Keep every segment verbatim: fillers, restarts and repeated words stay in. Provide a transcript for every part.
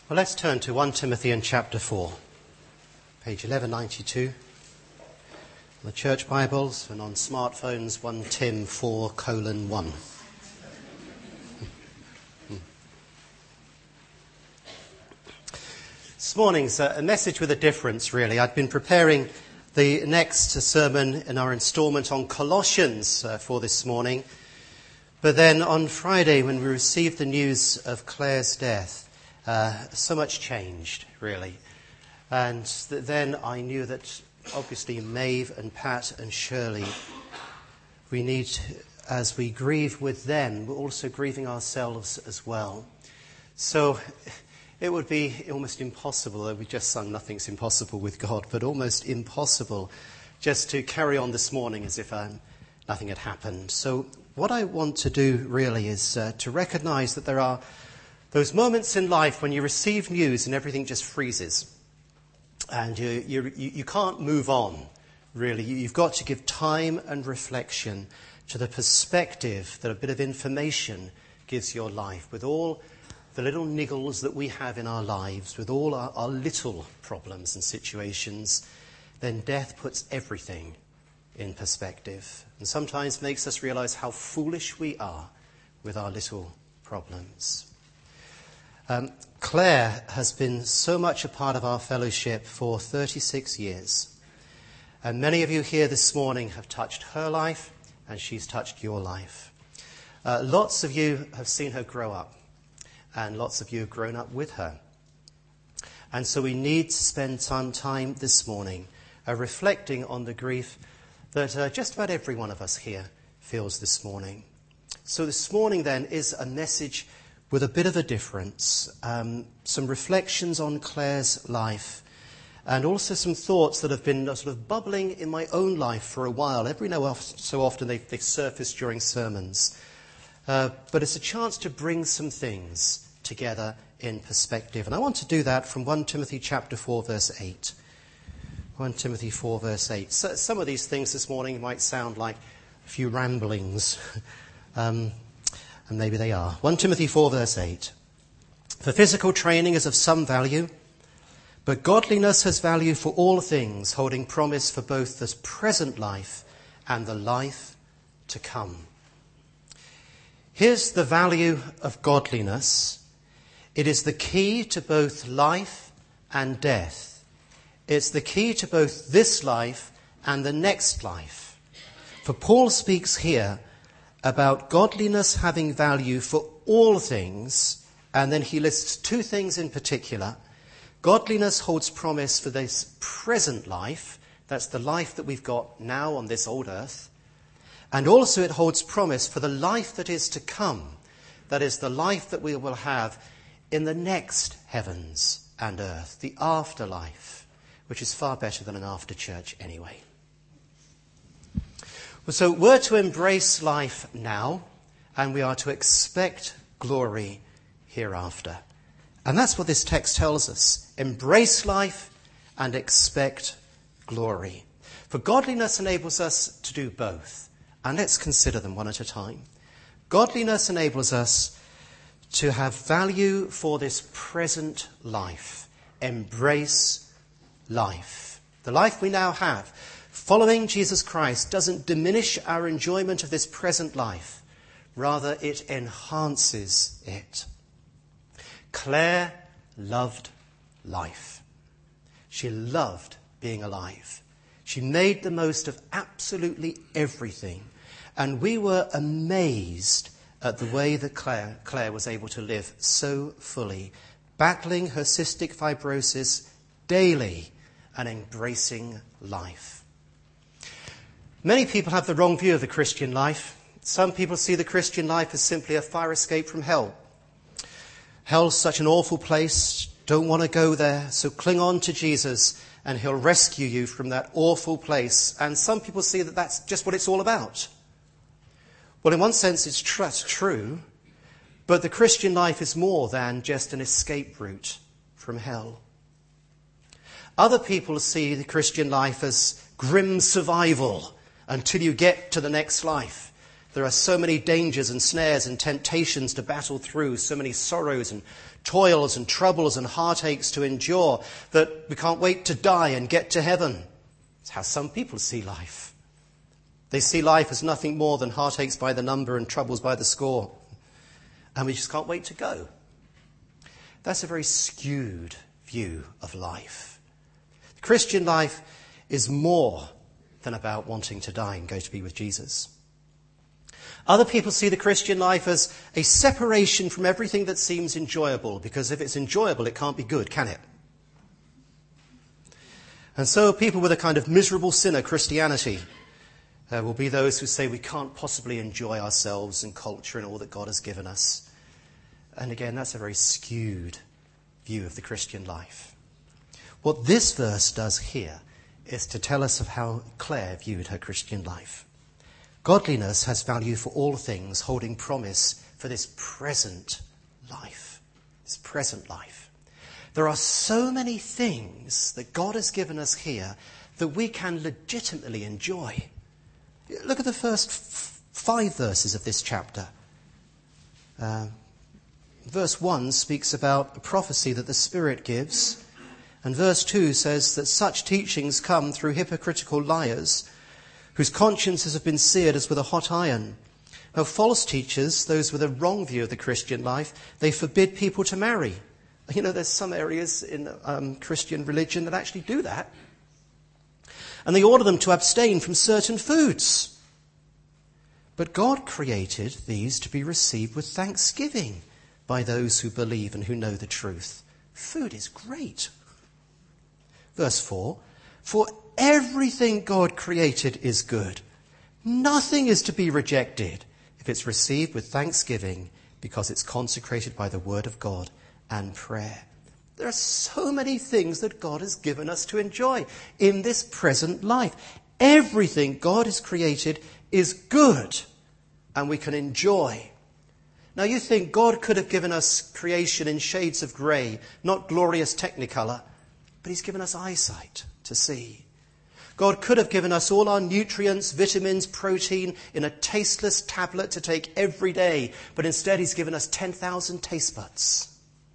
Well, let's turn to First Timothy in chapter four, page eleven ninety-two. On the church Bibles and on smartphones, First Tim four colon one. This morning's a message with a difference, really. I'd been preparing the next sermon in our instalment on Colossians uh, for this morning. But then on Friday, when we received the news of Claire's death, Uh, so much changed, really. And th- then I knew that obviously Maeve and Pat and Shirley, we need, as we grieve with them, we're also grieving ourselves as well. So it would be almost impossible, though we just sung Nothing's Impossible with God, but almost impossible just to carry on this morning as if um, nothing had happened. So what I want to do really is uh, to recognize that there are those moments in life when you receive news and everything just freezes. And you, you, you can't move on, really. You've got to give time and reflection to the perspective that a bit of information gives your life, with all the little niggles that we have in our lives, with all our, our little problems and situations. Then death puts everything in perspective and sometimes makes us realize how foolish we are with our little problems. Um, Claire has been so much a part of our fellowship for thirty-six years. And many of you here this morning have touched her life, and she's touched your life. Uh, lots of you have seen her grow up, and lots of you have grown up with her. And so we need to spend some time this morning uh, reflecting on the grief that uh, just about every one of us here feels this morning. So this morning then is a message with a bit of a difference, um, some reflections on Claire's life, and also some thoughts that have been sort of bubbling in my own life for a while. Every now and so often they, they surface during sermons. Uh, but it's a chance to bring some things together in perspective. And I want to do that from First Timothy chapter four, verse eight. First Timothy four, verse eight. So, some of these things this morning might sound like a few ramblings. um And maybe they are. First Timothy four, verse eight. For physical training is of some value, but godliness has value for all things, holding promise for both the present life and the life to come. Here's the value of godliness. It is the key to both life and death. It's the key to both this life and the next life. For Paul speaks here about godliness having value for all things, and then he lists two things in particular. Godliness holds promise for this present life, that's the life that we've got now on this old earth, and also it holds promise for the life that is to come, that is the life that we will have in the next heavens and earth, the afterlife, which is far better than an after church anyway. So we're to embrace life now, and we are to expect glory hereafter. And that's what this text tells us. Embrace life and expect glory. For godliness enables us to do both. And let's consider them one at a time. Godliness enables us to have value for this present life. Embrace life. The life we now have, following Jesus Christ, doesn't diminish our enjoyment of this present life. Rather, it enhances it. Claire loved life. She loved being alive. She made the most of absolutely everything. And we were amazed at the way that Claire, Claire was able to live so fully, battling her cystic fibrosis daily and embracing life. Many people have the wrong view of the Christian life. Some people see the Christian life as simply a fire escape from hell. Hell's such an awful place. Don't want to go there. So cling on to Jesus and he'll rescue you from that awful place. And some people see that that's just what it's all about. Well, in one sense, it's tr- true. But the Christian life is more than just an escape route from hell. Other people see the Christian life as grim survival until you get to the next life. There are so many dangers and snares and temptations to battle through, so many sorrows and toils and troubles and heartaches to endure that we can't wait to die and get to heaven. It's how some people see life. They see life as nothing more than heartaches by the number and troubles by the score. And we just can't wait to go. That's a very skewed view of life. The Christian life is more than about wanting to die and go to be with Jesus. Other people see the Christian life as a separation from everything that seems enjoyable, because if it's enjoyable, it can't be good, can it? And so people with a kind of miserable sinner Christianity uh, will be those who say we can't possibly enjoy ourselves and culture and all that God has given us. And again, that's a very skewed view of the Christian life. What this verse does here is to tell us of how Claire viewed her Christian life. Godliness has value for all things, holding promise for this present life. This present life. There are so many things that God has given us here that we can legitimately enjoy. Look at the first f- five verses of this chapter. Uh, verse one speaks about a prophecy that the Spirit gives. And verse two says that such teachings come through hypocritical liars whose consciences have been seared as with a hot iron. Now, false teachers, those with a wrong view of the Christian life, they forbid people to marry. You know, there's some areas in um, Christian religion that actually do that. And they order them to abstain from certain foods. But God created these to be received with thanksgiving by those who believe and who know the truth. Food is great. Verse four, for everything God created is good. Nothing is to be rejected if it's received with thanksgiving because it's consecrated by the word of God and prayer. There are so many things that God has given us to enjoy in this present life. Everything God has created is good and we can enjoy. Now you think God could have given us creation in shades of grey, not glorious technicolor, but he's given us eyesight to see. God could have given us all our nutrients, vitamins, protein in a tasteless tablet to take every day, but instead he's given us ten thousand taste buds.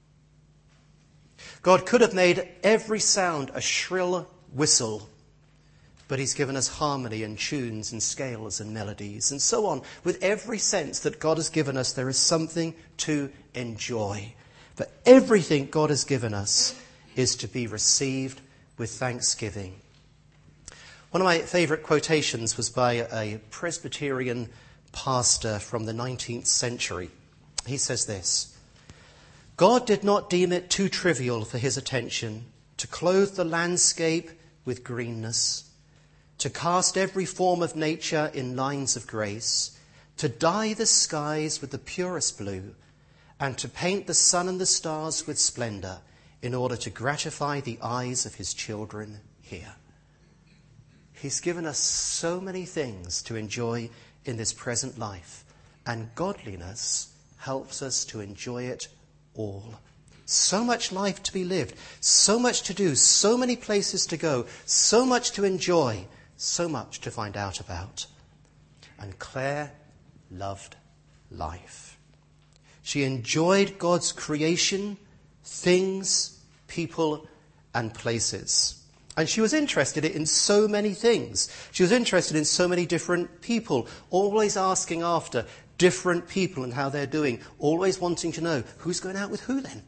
God could have made every sound a shrill whistle, but he's given us harmony and tunes and scales and melodies and so on. With every sense that God has given us, there is something to enjoy. For everything God has given us is to be received with thanksgiving. One of my favourite quotations was by a Presbyterian pastor from the nineteenth century. He says this: God did not deem it too trivial for his attention to clothe the landscape with greenness, to cast every form of nature in lines of grace, to dye the skies with the purest blue, and to paint the sun and the stars with splendour in order to gratify the eyes of his children here. He's given us so many things to enjoy in this present life, and godliness helps us to enjoy it all. So much life to be lived, so much to do, so many places to go, so much to enjoy, so much to find out about. And Claire loved life. She enjoyed God's creation, things, people, and places. And she was interested in so many things. She was interested in so many different people, always asking after different people and how they're doing, always wanting to know who's going out with who then?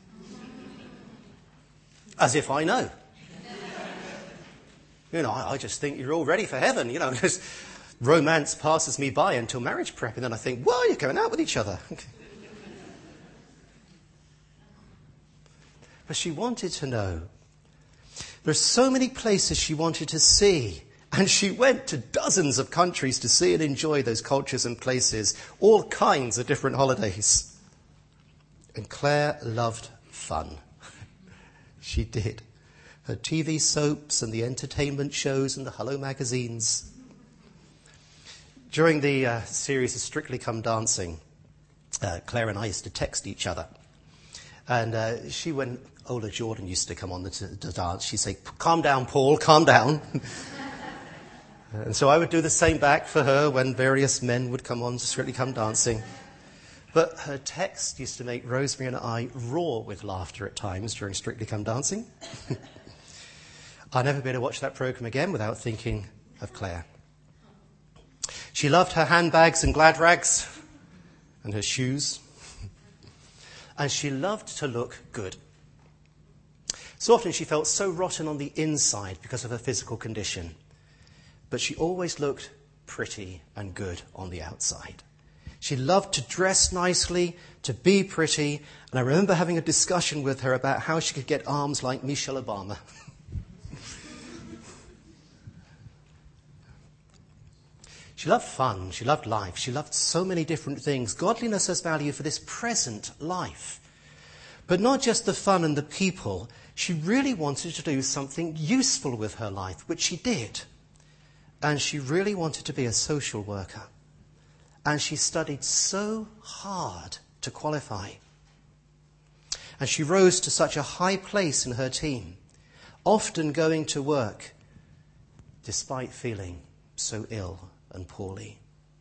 As if I know. You know, I, I just think you're all ready for heaven. You know, just romance passes me by until marriage prep, and then I think, well, you're going out with each other. Okay. But she wanted to know. There's so many places she wanted to see, and she went to dozens of countries to see and enjoy those cultures and places, all kinds of different holidays. And Claire loved fun. She did. Her T V soaps and the entertainment shows and the Hello magazines. During the uh, series of Strictly Come Dancing, uh, Claire and I used to text each other. And uh, she, when Ola Jordan used to come on the, to, to dance, she'd say, calm down, Paul, calm down. And so I would do the same back for her when various men would come on to Strictly Come Dancing. But her text used to make Rosemary and I roar with laughter at times during Strictly Come Dancing. I'll never be able to watch that programme again without thinking of Claire. She loved her handbags and glad rags and her shoes. And she loved to look good. So often she felt so rotten on the inside because of her physical condition. But she always looked pretty and good on the outside. She loved to dress nicely, to be pretty. And I remember having a discussion with her about how she could get arms like Michelle Obama. She loved fun. She loved life. She loved so many different things. Godliness has value for this present life. But not just the fun and the people. She really wanted to do something useful with her life, which she did. And she really wanted to be a social worker. And she studied so hard to qualify. And she rose to such a high place in her team, often going to work despite feeling so ill and poorly.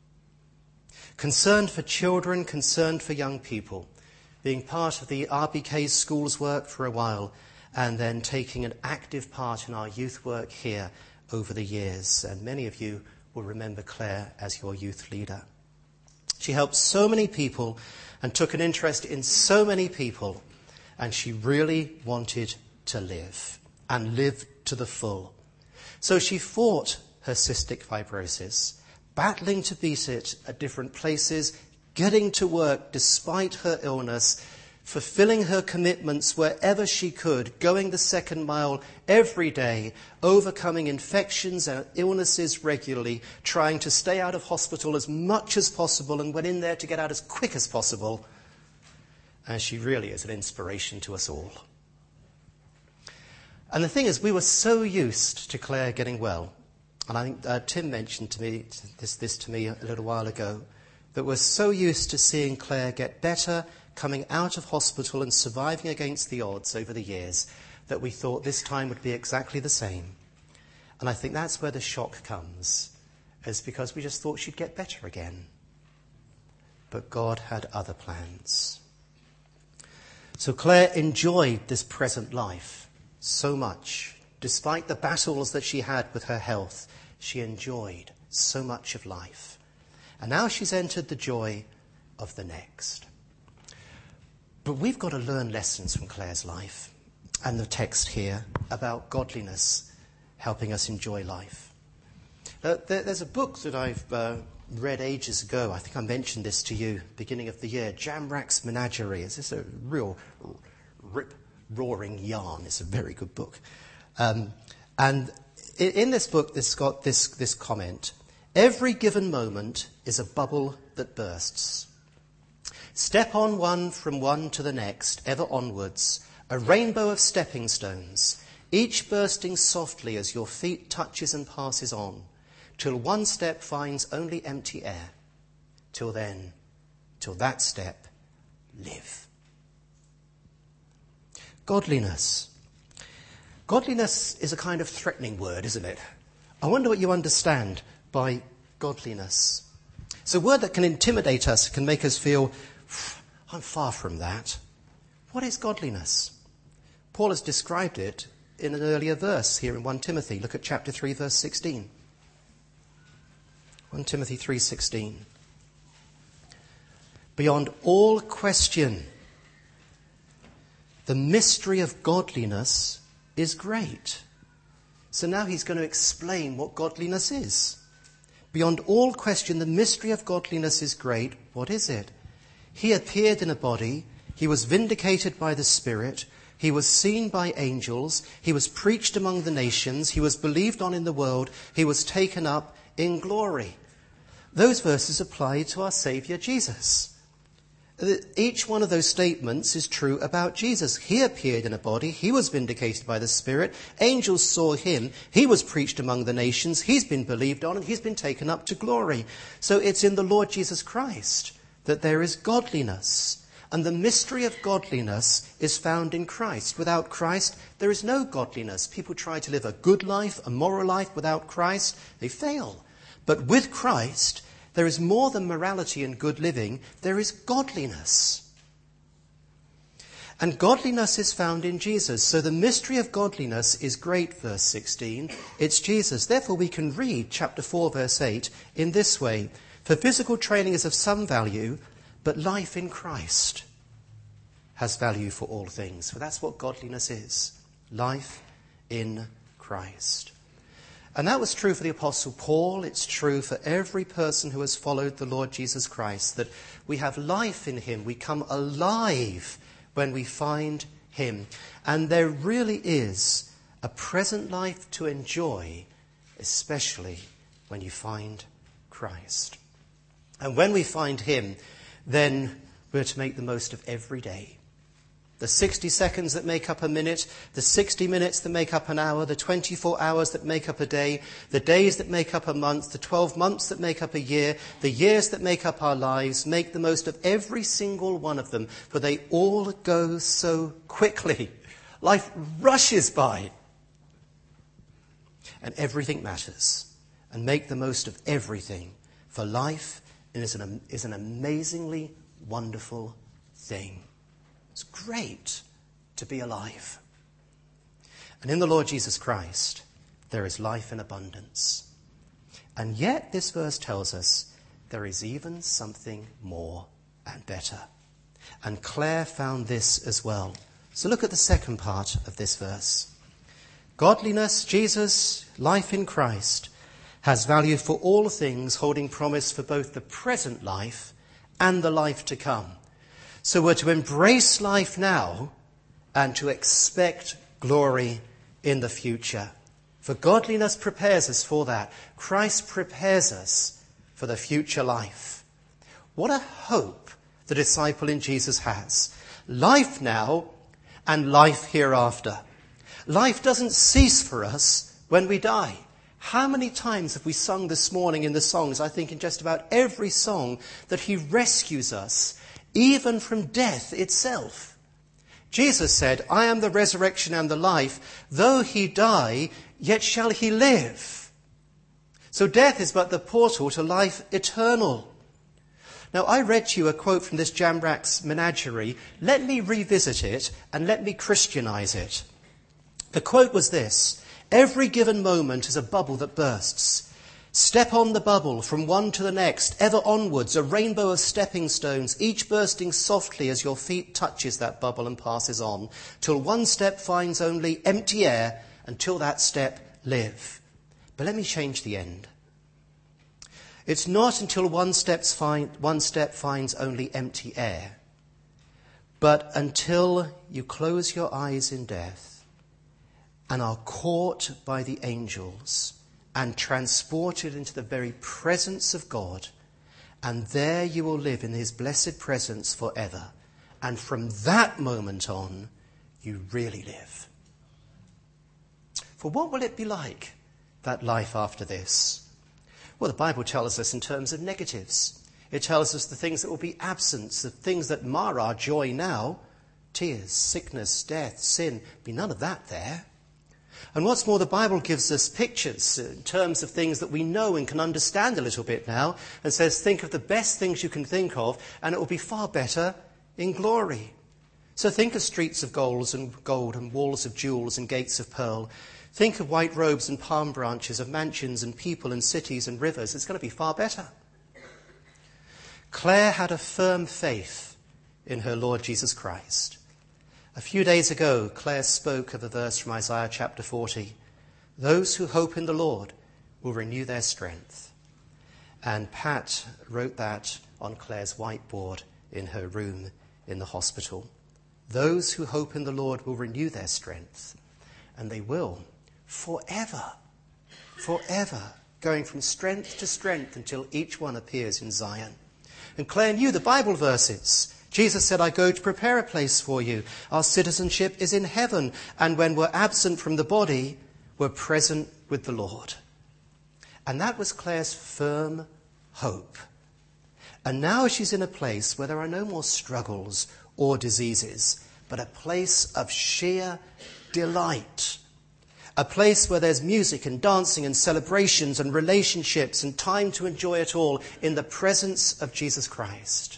Concerned for children, concerned for young people, being part of the R B K's schools work for a while, and then taking an active part in our youth work here over the years. And many of you will remember Claire as your youth leader. She helped so many people and took an interest in so many people, and she really wanted to live and live to the full. So she fought her cystic fibrosis, battling to beat it at different places, getting to work despite her illness, fulfilling her commitments wherever she could, going the second mile every day, overcoming infections and illnesses regularly, trying to stay out of hospital as much as possible and went in there to get out as quick as possible. And she really is an inspiration to us all. And the thing is, we were so used to Claire getting well. And I think uh, Tim mentioned to me this, this to me a little while ago, that we're so used to seeing Claire get better, coming out of hospital and surviving against the odds over the years, that we thought this time would be exactly the same. And I think that's where the shock comes, is because we just thought she'd get better again. But God had other plans. So Claire enjoyed this present life so much. Despite the battles that she had with her health, she enjoyed so much of life. And now she's entered the joy of the next. But we've got to learn lessons from Claire's life and the text here about godliness helping us enjoy life. Uh, there, there's a book that I've uh, read ages ago. I think I mentioned this to you beginning of the year. Jamrach's Menagerie. It's just a real rip-roaring yarn. It's a very good book. Um, and in, in this book, it's got this, this comment. Every given moment is a bubble that bursts. Step on one from one to the next, ever onwards, a rainbow of stepping stones, each bursting softly as your feet touches and passes on, till one step finds only empty air. Till then, till that step, live. Godliness. Godliness is a kind of threatening word, isn't it? I wonder what you understand by godliness. It's a word that can intimidate us, can make us feel, I'm far from that. What is godliness? Paul has described it in an earlier verse here in First Timothy. Look at chapter three, verse sixteen. First Timothy three sixteen. Beyond all question, the mystery of godliness is great. So now he's going to explain what godliness is. Beyond all question, the mystery of godliness is great. What is it? He appeared in a body. He was vindicated by the Spirit. He was seen by angels. He was preached among the nations. He was believed on in the world. He was taken up in glory. Those verses apply to our Saviour Jesus. Each one of those statements is true about Jesus. He appeared in a body. He was vindicated by the Spirit. Angels saw him. He was preached among the nations. He's been believed on and he's been taken up to glory. So it's in the Lord Jesus Christ that there is godliness. And the mystery of godliness is found in Christ. Without Christ, there is no godliness. People try to live a good life, a moral life without Christ. They fail. But with Christ, there is more than morality and good living. There is godliness. And godliness is found in Jesus. So the mystery of godliness is great, verse sixteen. It's Jesus. Therefore, we can read chapter four, verse eight in this way. For physical training is of some value, but life in Christ has value for all things. For that's what godliness is. Life in Christ. And that was true for the Apostle Paul. It's true for every person who has followed the Lord Jesus Christ, that we have life in him. We come alive when we find him. And there really is a present life to enjoy, especially when you find Christ. And when we find him, then we're to make the most of every day. The sixty seconds that make up a minute, the sixty minutes that make up an hour, the twenty-four hours that make up a day, the days that make up a month, the twelve months that make up a year, the years that make up our lives, make the most of every single one of them, for they all go so quickly. Life rushes by. And everything matters. And make the most of everything, for life is an, is an amazingly wonderful thing. It's great to be alive. And in the Lord Jesus Christ, there is life in abundance. And yet this verse tells us there is even something more and better. And Claire found this as well. So look at the second part of this verse. Godliness, Jesus, life in Christ, has value for all things, holding promise for both the present life and the life to come. So we're to embrace life now and to expect glory in the future. For godliness prepares us for that. Christ prepares us for the future life. What a hope the disciple in Jesus has. Life now and life hereafter. Life doesn't cease for us when we die. How many times have we sung this morning in the songs, I think in just about every song, that he rescues us even from death itself. Jesus said, I am the resurrection and the life. Though he die, yet shall he live. So death is but the portal to life eternal. Now, I read to you a quote from this Jamrach's Menagerie. Let me revisit it and let me Christianize it. The quote was this: every given moment is a bubble that bursts. Step on the bubble from one to the next, ever onwards, a rainbow of stepping stones, each bursting softly as your feet touches that bubble and passes on, till one step finds only empty air, until that step live. But let me change the end. It's not until one, steps find, one step finds only empty air, but until you close your eyes in death and are caught by the angels and transported into the very presence of God, and there you will live in his blessed presence forever. And from that moment on, you really live. For what will it be like, that life after this? Well, the Bible tells us in terms of negatives. It tells us the things that will be absent, the things that mar our joy now. Tears, sickness, death, sin. Be none of that there. And what's more, the Bible gives us pictures in terms of things that we know and can understand a little bit now, and says, think of the best things you can think of, and it will be far better in glory. So think of streets of gold and gold and walls of jewels and gates of pearl. Think of white robes and palm branches, of mansions and people and cities and rivers. It's going to be far better. Claire had a firm faith in her Lord Jesus Christ. A few days ago, Claire spoke of a verse from Isaiah chapter forty. Those who hope in the Lord will renew their strength. And Pat wrote that on Claire's whiteboard in her room in the hospital. Those who hope in the Lord will renew their strength. And they will, forever, forever, going from strength to strength until each one appears in Zion. And Claire knew the Bible verses. Jesus said, I go to prepare a place for you. Our citizenship is in heaven. And when we're absent from the body, we're present with the Lord. And that was Claire's firm hope. And now she's in a place where there are no more struggles or diseases, but a place of sheer delight. A place where there's music and dancing and celebrations and relationships and time to enjoy it all in the presence of Jesus Christ.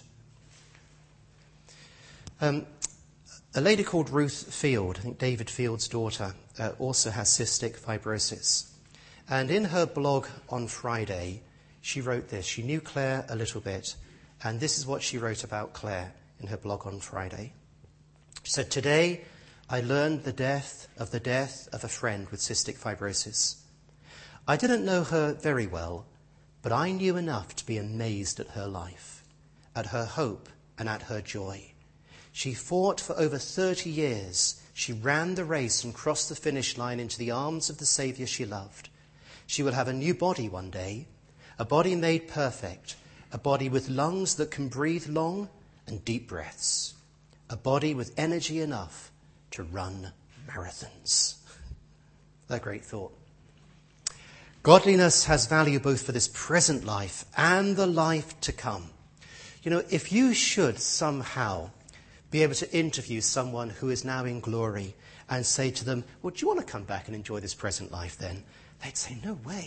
Um, a lady called Ruth Field, I think David Field's daughter, uh, also has cystic fibrosis. And in her blog on Friday, she wrote this. She knew Claire a little bit, and this is what she wrote about Claire in her blog on Friday. She said, "Today, I learned the death of the death of a friend with cystic fibrosis. I didn't know her very well, but I knew enough to be amazed at her life, at her hope and at her joy. She fought for over thirty years. She ran the race and crossed the finish line into the arms of the Saviour she loved. She will have a new body one day, a body made perfect, a body with lungs that can breathe long and deep breaths, a body with energy enough to run marathons." A great thought. Godliness has value both for this present life and the life to come. You know, if you should somehow be able to interview someone who is now in glory and say to them, "Well, do you want to come back and enjoy this present life then?" They'd say, "No way."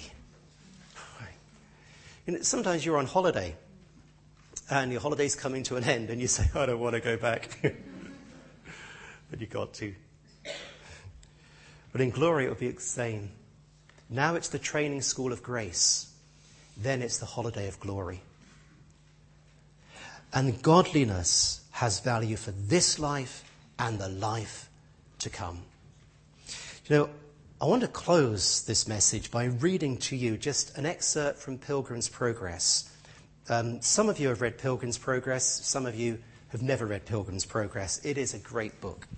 You know, sometimes you're on holiday and your holiday's coming to an end and you say, "I don't want to go back." But you've got to. But in glory it will be the same. Now it's the training school of grace. Then it's the holiday of glory. And godliness has value for this life and the life to come. You know, I want to close this message by reading to you just an excerpt from Pilgrim's Progress. Um, some of you have read Pilgrim's Progress. Some of you have never read Pilgrim's Progress. It is a great book.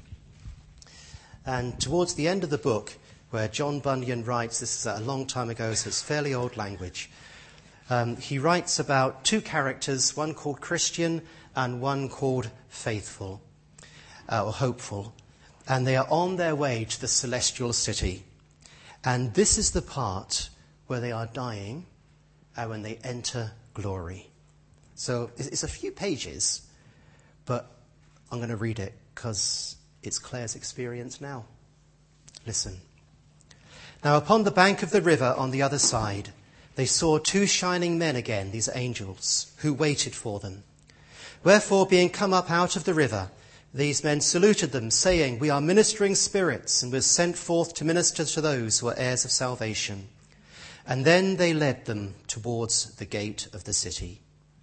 And towards the end of the book, where John Bunyan writes, this is a long time ago, so it's fairly old language, um, he writes about two characters, one called Christian and one called Faithful, uh, or Hopeful. And they are on their way to the celestial city. And this is the part where they are dying and when they enter glory. So it's a few pages, but I'm going to read it because it's Claire's experience now. Listen. "Now upon the bank of the river on the other side, they saw two shining men again, these angels, who waited for them. Wherefore, being come up out of the river, these men saluted them, saying, 'We are ministering spirits, and we're sent forth to minister to those who are heirs of salvation.' And then they led them towards the gate of the city.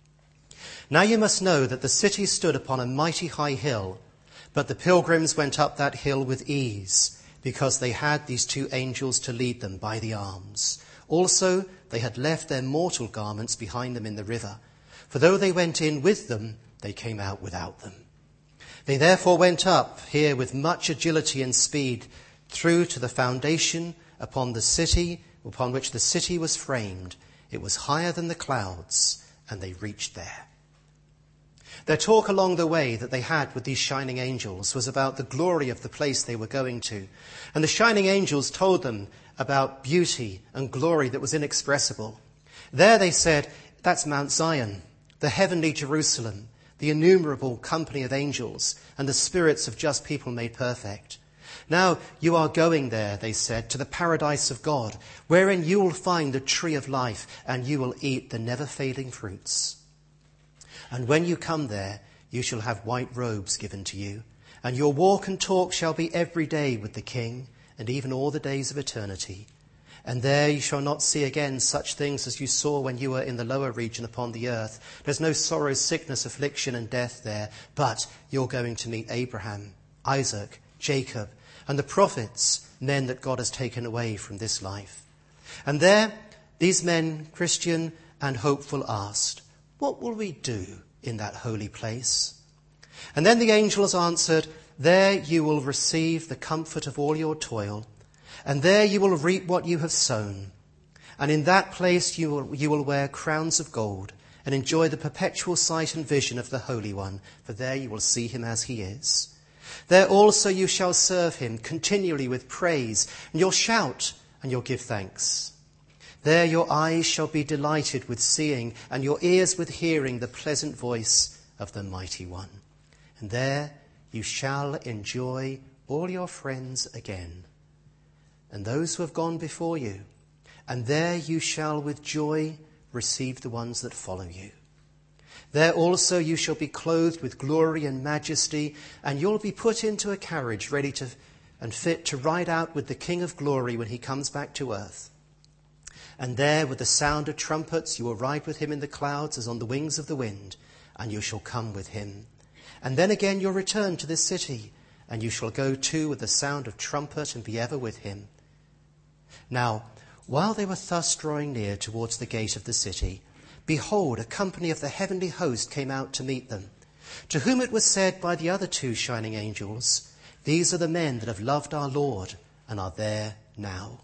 Now you must know that the city stood upon a mighty high hill, but the pilgrims went up that hill with ease, because they had these two angels to lead them by the arms. Also, they had left their mortal garments behind them in the river, for though they went in with them, they came out without them. They therefore went up here with much agility and speed through to the foundation upon the city, upon which the city was framed. It was higher than the clouds, and they reached there." Their talk along the way that they had with these shining angels was about the glory of the place they were going to. And the shining angels told them about beauty and glory that was inexpressible. There, they said, that's Mount Zion, the heavenly Jerusalem, the innumerable company of angels, and the spirits of just people made perfect. Now you are going there, they said, to the paradise of God, wherein you will find the tree of life, and you will eat the never-failing fruits. And when you come there, you shall have white robes given to you, and your walk and talk shall be every day with the King, and even all the days of eternity. And there you shall not see again such things as you saw when you were in the lower region upon the earth. There's no sorrow, sickness, affliction, and death there, but you're going to meet Abraham, Isaac, Jacob, and the prophets, men that God has taken away from this life. And there, these men, Christian and Hopeful, asked, what will we do in that holy place? And then the angels answered, there you will receive the comfort of all your toil, and there you will reap what you have sown. And in that place you will, you will wear crowns of gold and enjoy the perpetual sight and vision of the Holy One, for there you will see him as he is. There also you shall serve him continually with praise, and you'll shout and you'll give thanks. There your eyes shall be delighted with seeing, and your ears with hearing the pleasant voice of the Mighty One. and there you shall enjoy all your friends again, and those who have gone before you, and there you shall with joy receive the ones that follow you. There also you shall be clothed with glory and majesty, and you'll be put into a carriage ready to and fit to ride out with the King of glory when he comes back to earth. And there with the sound of trumpets you will ride with him in the clouds as on the wings of the wind, and you shall come with him. And then again you'll return to this city, and you shall go too with the sound of trumpet and be ever with him. Now, while they were thus drawing near towards the gate of the city, behold, a company of the heavenly host came out to meet them, to whom it was said by the other two shining angels, "These are the men that have loved our Lord and are there now.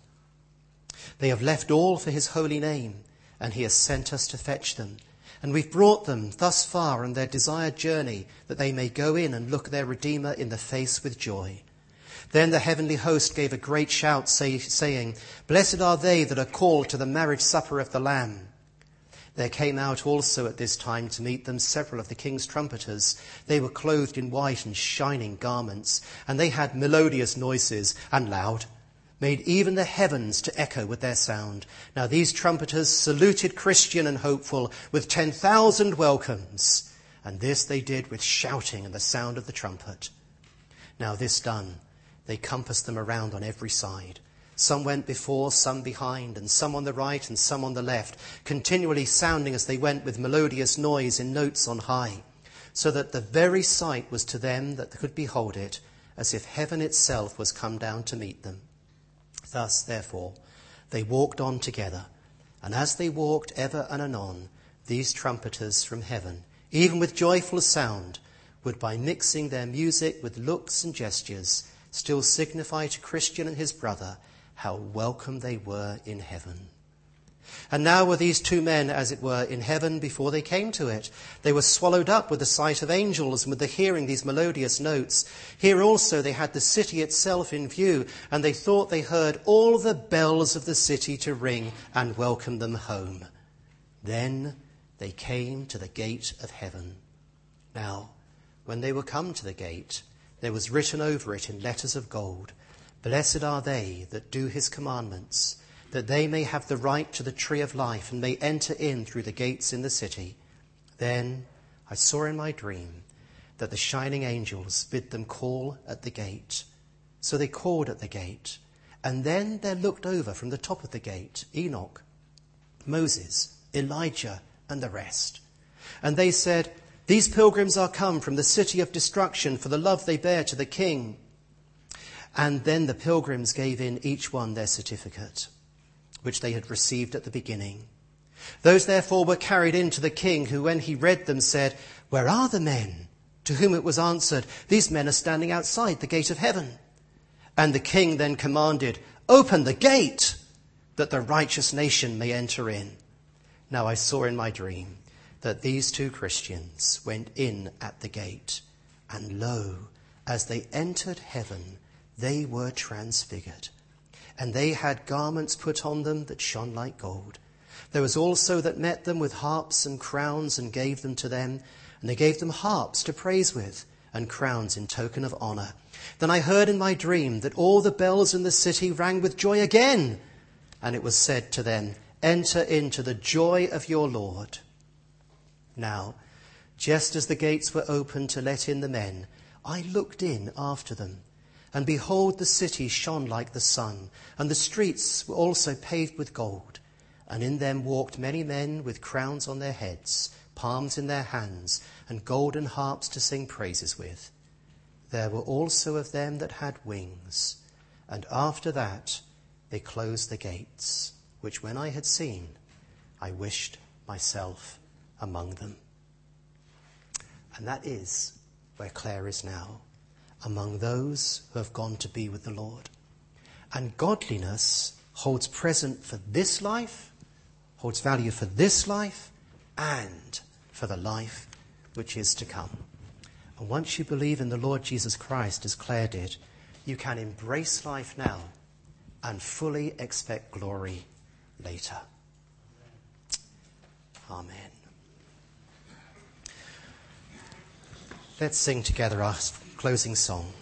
They have left all for his holy name, and he has sent us to fetch them. And we've brought them thus far on their desired journey, that they may go in and look their Redeemer in the face with joy." Then the heavenly host gave a great shout, say, saying, "Blessed are they that are called to the marriage supper of the Lamb." There came out also at this time to meet them several of the king's trumpeters. They were clothed in white and shining garments, and they had melodious noises and loud, made even the heavens to echo with their sound. Now these trumpeters saluted Christian and Hopeful with ten thousand welcomes, and this they did with shouting and the sound of the trumpet. Now this done, they compassed them around on every side. Some went before, some behind, and some on the right and some on the left, continually sounding as they went with melodious noise in notes on high, so that the very sight was to them that could behold it, as if heaven itself was come down to meet them. Thus, therefore, they walked on together, and as they walked ever and anon, these trumpeters from heaven, even with joyful sound, would by mixing their music with looks and gestures, still signify to Christian and his brother how welcome they were in heaven. And now were these two men, as it were, in heaven before they came to it. They were swallowed up with the sight of angels and with the hearing these melodious notes. Here also they had the city itself in view, and they thought they heard all the bells of the city to ring and welcome them home. Then they came to the gate of heaven. Now, when they were come to the gate, there was written over it in letters of gold, "Blessed are they that do his commandments, that they may have the right to the tree of life and may enter in through the gates in the city." Then I saw in my dream that the shining angels bid them call at the gate. So they called at the gate, and then there looked over from the top of the gate Enoch, Moses, Elijah, and the rest. And they said, "These pilgrims are come from the city of destruction for the love they bear to the King." And then the pilgrims gave in each one their certificate, which they had received at the beginning. Those therefore were carried in to the king, who when he read them said, "Where are the men?" To whom it was answered, "These men are standing outside the gate of heaven." And the king then commanded, "Open the gate, that the righteous nation may enter in." Now I saw in my dream that these two Christians went in at the gate, and lo, as they entered heaven, they were transfigured, and they had garments put on them that shone like gold. There was also that met them with harps and crowns and gave them to them, and they gave them harps to praise with, and crowns in token of honour. Then I heard in my dream that all the bells in the city rang with joy again, and it was said to them, "Enter into the joy of your Lord." Now, just as the gates were opened to let in the men, I looked in after them, and behold, the city shone like the sun, and the streets were also paved with gold. And in them walked many men with crowns on their heads, palms in their hands, and golden harps to sing praises with. There were also of them that had wings. And after that they closed the gates, which when I had seen, I wished myself among them. And that is where Claire is now, among those who have gone to be with the Lord. And godliness holds present for this life, holds value for this life, and for the life which is to come. And once you believe in the Lord Jesus Christ, as Claire did, you can embrace life now and fully expect glory later. Amen. Let's sing together our closing song.